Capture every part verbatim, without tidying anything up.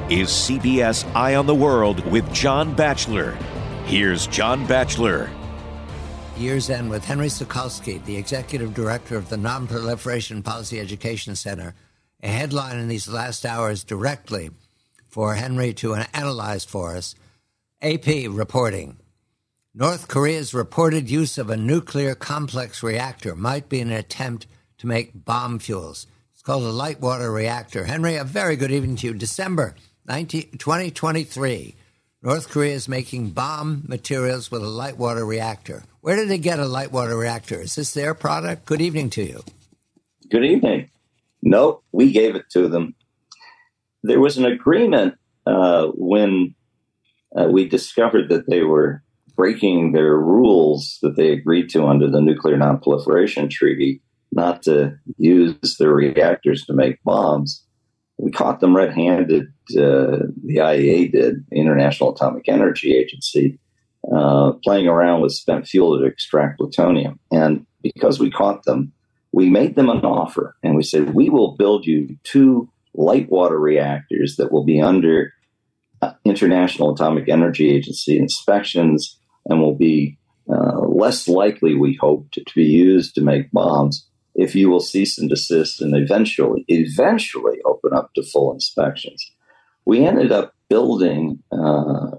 is C B S Eye on the World with John Batchelor. Here's John Batchelor. Year's End with Henry Sokolsky, the executive director of the Non-Proliferation Policy Education Center. A headline in these last hours directly for Henry to analyze for us. A P reporting. North Korea's reported use of a nuclear complex reactor might be an attempt to make bomb fuels. It's called a light water reactor. Henry, a very good evening to you. December twenty twenty-three. North Korea is making bomb materials with a light water reactor. Where did they get a light water reactor? Is this their product? Good evening to you. Good evening. No, we gave it to them. There was an agreement uh, when uh, we discovered that they were breaking their rules that they agreed to under the Nuclear Non-Proliferation Treaty, not to use their reactors to make bombs. We caught them red-handed. Uh, the I A E A did, the International Atomic Energy Agency, uh, playing around with spent fuel to extract plutonium. And because we caught them, we made them an offer. And we said, we will build you two light water reactors that will be under uh, International Atomic Energy Agency inspections and will be uh, less likely, we hope, to, to be used to make bombs if you will cease and desist and eventually, eventually open up to full inspections. We ended up building uh,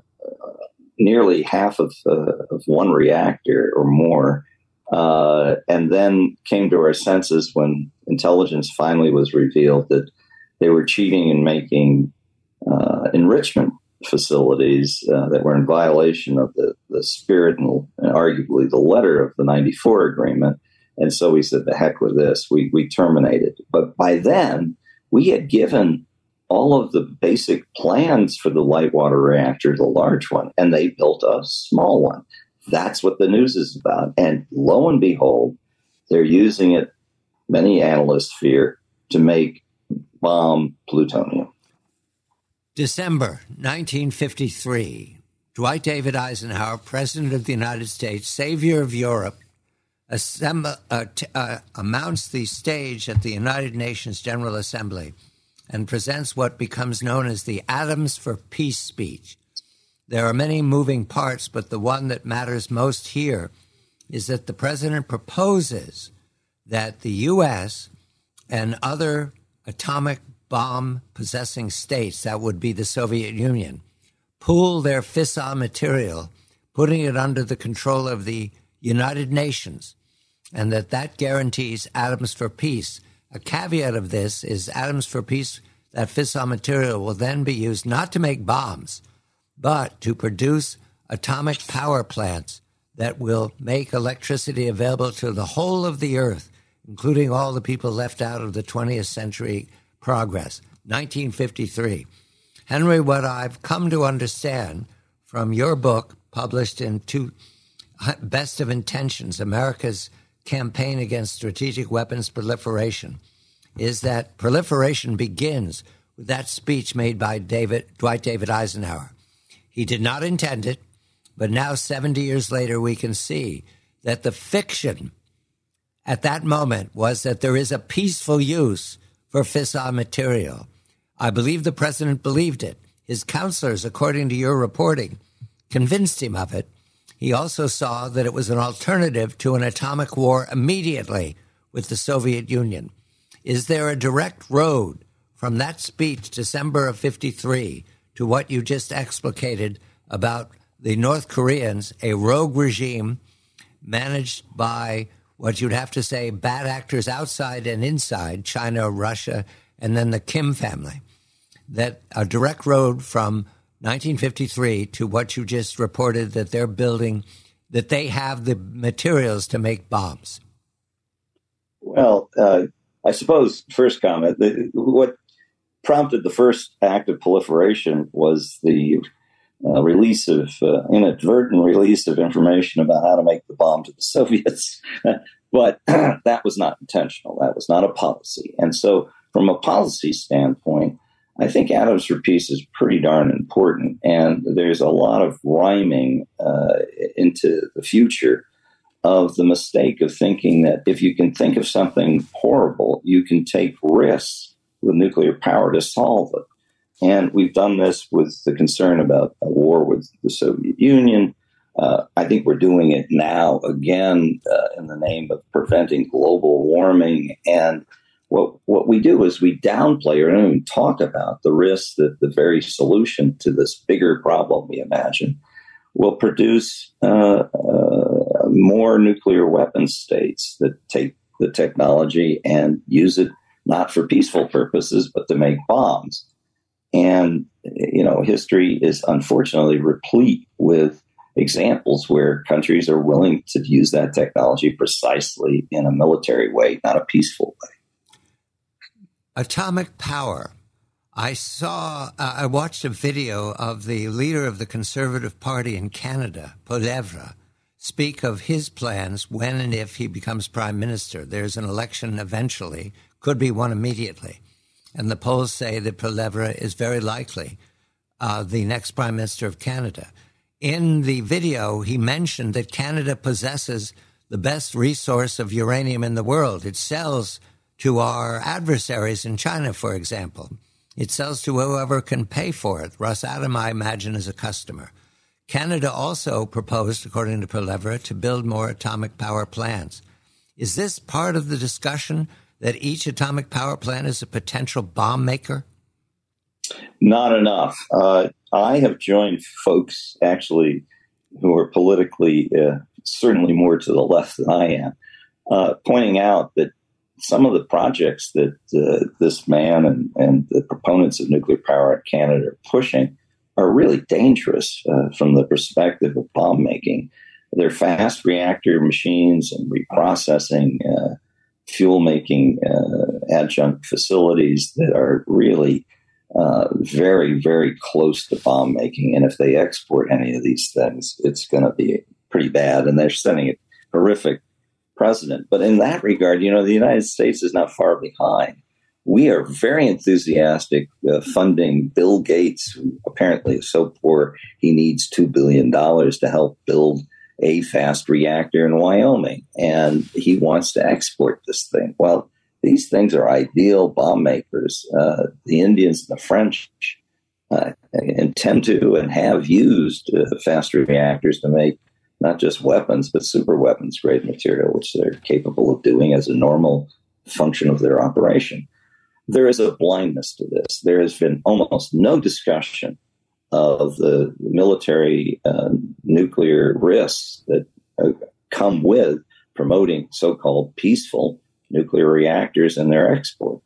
nearly half of, uh, of one reactor or more, uh, and then came to our senses when intelligence finally was revealed that they were cheating and making uh, enrichment facilities uh, that were in violation of the, the spirit and, and arguably the letter of the ninety-four agreement. And so we said, the heck with this. We, we terminated. But by then, we had given all of the basic plans for the light water reactor, the large one, and they built a small one. That's what the news is about. And lo and behold, they're using it, many analysts fear, to make bomb plutonium. December nineteen fifty-three, Dwight David Eisenhower, President of the United States, savior of Europe, assemble, uh, t- uh, mounts the stage at the United Nations General Assembly and presents what becomes known as the Atoms for Peace speech. There are many moving parts, but the one that matters most here is that the president proposes that the U S and other atomic bomb-possessing states, that would be the Soviet Union, pool their fissile material, putting it under the control of the United Nations, and that that guarantees atoms for peace. A caveat of this is atoms for peace, that fissile material will then be used not to make bombs, but to produce atomic power plants that will make electricity available to the whole of the earth, including all the people left out of the twentieth century progress. nineteen fifty-three. Henry, what I've come to understand from your book, published in two, Best of Intentions, America's Campaign Against Strategic Weapons Proliferation, is that proliferation begins with that speech made by David, Dwight David Eisenhower. He did not intend it, but now seventy years later we can see that the fiction at that moment was that there is a peaceful use for fissile material. I believe the president believed it. His counselors, according to your reporting, convinced him of it. He also saw that it was an alternative to an atomic war immediately with the Soviet Union. Is there a direct road from that speech, December of fifty-three, to what you just explicated about the North Koreans, a rogue regime managed by what you'd have to say bad actors outside and inside, China, Russia, and then the Kim family, that a direct road from nineteen fifty-three to what you just reported, that they're building, that they have the materials to make bombs? Well, uh, I suppose, first comment, the, what prompted the first act of proliferation was the uh, release of, uh, inadvertent release of information about how to make the bomb to the Soviets. But that was not intentional. That was not a policy. And so from a policy standpoint, I think Atoms for Peace is pretty darn important. And there's a lot of rhyming uh, into the future of the mistake of thinking that if you can think of something horrible, you can take risks with nuclear power to solve it. And we've done this with the concern about a war with the Soviet Union. Uh, I think we're doing it now again uh, in the name of preventing global warming. And what what we do is we downplay or don't even talk about the risk that the very solution to this bigger problem we imagine will produce uh, uh, more nuclear weapon states that take the technology and use it not for peaceful purposes, but to make bombs. And, you know, history is unfortunately replete with examples where countries are willing to use that technology precisely in a military way, not a peaceful way. Atomic power. I saw, uh, I watched a video of the leader of the Conservative Party in Canada, Poilievre, speak of his plans when and if he becomes prime minister. There's an election eventually, could be one immediately. And the polls say that Poilievre is very likely uh, the next prime minister of Canada. In the video, he mentioned that Canada possesses the best resource of uranium in the world. It sells to our adversaries in China, for example. It sells to whoever can pay for it. Rosatom, I imagine, is a customer. Canada also proposed, according to Poilievre, to build more atomic power plants. Is this part of the discussion that each atomic power plant is a potential bomb maker? Not enough. Uh, I have joined folks, actually, who are politically uh, certainly more to the left than I am, uh, pointing out that some of the projects that uh, this man and, and the proponents of nuclear power in Canada are pushing are really dangerous uh, from the perspective of bomb making. They're fast reactor machines and reprocessing, uh, fuel making uh, adjunct facilities that are really uh, very, very close to bomb making. And if they export any of these things, it's going to be pretty bad. And they're setting a horrific precedent. But in that regard, you know, the United States is not far behind. We are very enthusiastic uh, funding Bill Gates, who apparently is so poor he needs two billion dollars to help build a fast reactor in Wyoming. And he wants to export this thing. Well, these things are ideal bomb makers. Uh, the Indians and the French uh, intend to and have used uh, fast reactors to make not just weapons, but super weapons grade material, which they're capable of doing as a normal function of their operation. There is a blindness to this. There has been almost no discussion of the military uh, nuclear risks that uh, come with promoting so-called peaceful nuclear reactors and their export.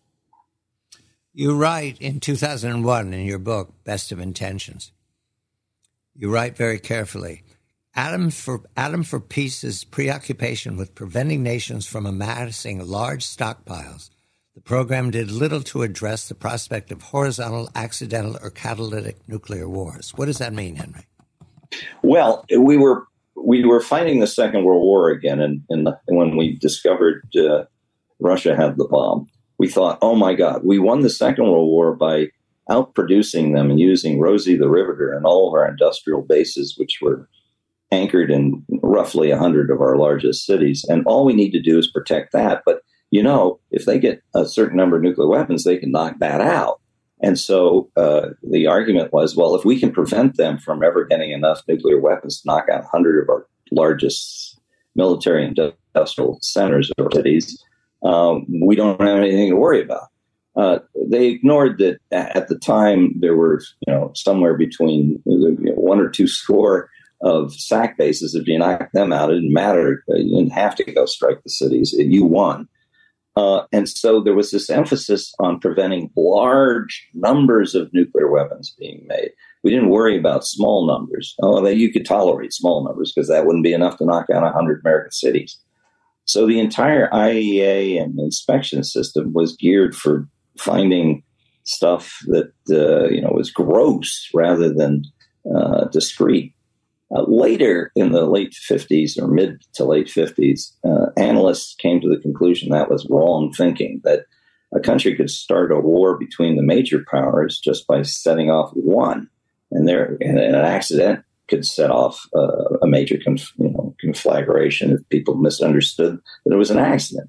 You write in two thousand one in your book, Best of Intentions, you write very carefully, Atom for, Atom for Peace's preoccupation with preventing nations from amassing large stockpiles. The program did little to address the prospect of horizontal, accidental, or catalytic nuclear wars. What does that mean, Henry? Well, we were we were fighting the Second World War again, and, and when we discovered uh, Russia had the bomb, we thought, oh my God, we won the Second World War by outproducing them and using Rosie the Riveter and all of our industrial bases, which were anchored in roughly one hundred of our largest cities. And all we need to do is protect that. But, you know, if they get a certain number of nuclear weapons, they can knock that out. And so uh, the argument was, well, if we can prevent them from ever getting enough nuclear weapons to knock out one hundred of our largest military and industrial centers or cities, um, we don't have anything to worry about. Uh, they ignored that at the time there were, you know, somewhere between you know, one or two score of S A C bases. If you knock them out, it didn't matter. You didn't have to go strike the cities. You won. Uh, and so there was this emphasis on preventing large numbers of nuclear weapons being made. We didn't worry about small numbers. Oh, that you could tolerate small numbers because that wouldn't be enough to knock out one hundred American cities. So the entire I A E A and inspection system was geared for finding stuff that uh, you know was gross rather than uh, discrete. Uh, later in the late fifties or mid to late fifties, uh, analysts came to the conclusion that was wrong thinking, that a country could start a war between the major powers just by setting off one, and there and an accident could set off uh, a major conf, you know, conflagration if people misunderstood that it was an accident.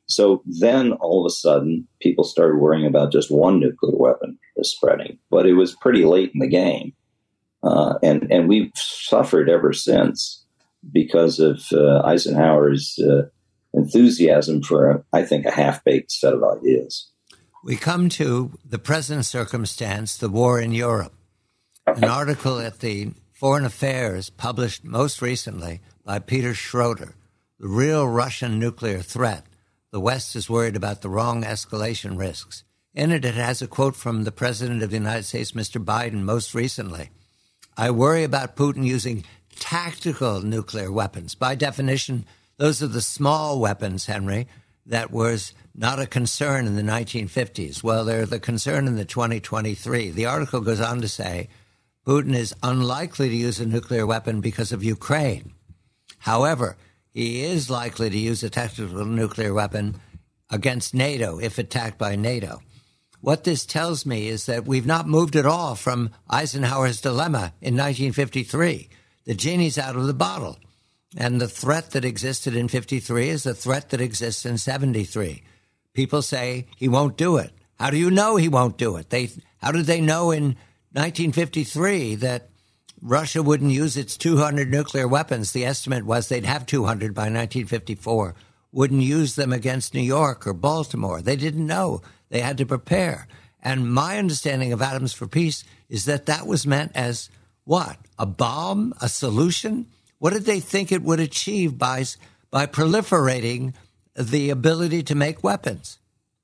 So then all of a sudden, people started worrying about just one nuclear weapon spreading. But it was pretty late in the game. Uh, and, and we've suffered ever since because of uh, Eisenhower's uh, enthusiasm for, a, I think, a half-baked set of ideas. We come to the present circumstance, the war in Europe. An article at the Foreign Affairs published most recently by Peter Schroeder, The Real Russian Nuclear Threat. The West is worried about the wrong escalation risks. In it, it has a quote from the President of the United States, Mister Biden, most recently. I worry about Putin using tactical nuclear weapons. By definition, those are the small weapons, Henry, that was not a concern in the nineteen fifties. Well, they're the concern in the twenty twenty-three. The article goes on to say Putin is unlikely to use a nuclear weapon because of Ukraine. However, he is likely to use a tactical nuclear weapon against NATO if attacked by NATO. What this tells me is that we've not moved at all from Eisenhower's dilemma in nineteen fifty-three. The genie's out of the bottle. And the threat that existed in fifty-three is the threat that exists in seventy-three. People say he won't do it. How do you know he won't do it? They, how did they know in nineteen fifty-three that Russia wouldn't use its two hundred nuclear weapons? The estimate was they'd have two hundred by nineteen fifty-four. Wouldn't use them against New York or Baltimore. They didn't know. They had to prepare. And my understanding of Atoms for Peace is that that was meant as what? A bomb? A solution? What did they think it would achieve by, by proliferating the ability to make weapons?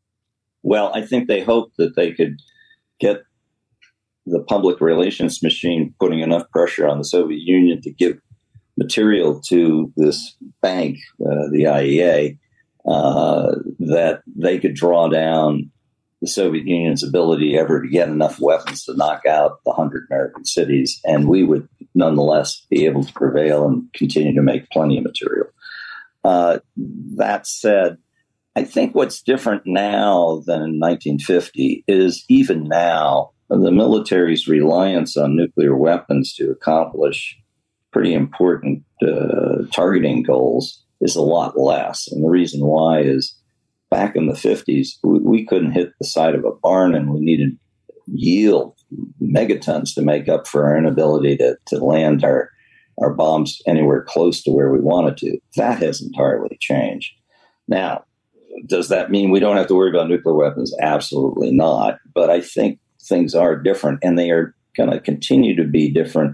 Well, I think they hoped that they could get the public relations machine putting enough pressure on the Soviet Union to give material to this bank, uh, the I E A, uh, that they could draw down the Soviet Union's ability ever to get enough weapons to knock out the hundred American cities, and we would nonetheless be able to prevail and continue to make plenty of material. Uh, that said, I think what's different now than in nineteen fifty is even now, the military's reliance on nuclear weapons to accomplish pretty important uh, targeting goals is a lot less. And the reason why is back in the fifties, we, we couldn't hit the side of a barn and we needed yield megatons to make up for our inability to, to land our, our bombs anywhere close to where we wanted to. That has entirely changed. Now, does that mean we don't have to worry about nuclear weapons? Absolutely not. But I think things are different, and they are going to continue to be different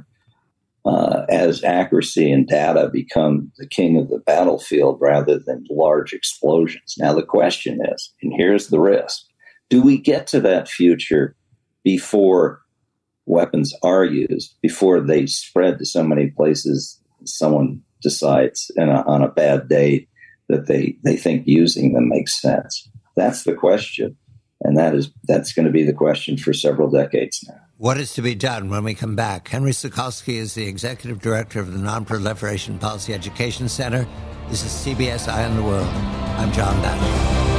uh, as accuracy and data become the king of the battlefield rather than large explosions. Now, the question is, and here's the risk, do we get to that future before weapons are used, before they spread to so many places someone decides in a, on a bad day that they, they think using them makes sense? That's the question. And that is that's going to be the question for several decades now. What is to be done when we come back? Henry Sokolsky is the executive director of the Non-Proliferation Policy Education Center. This is C B S Eye on the World. I'm John Batchelor.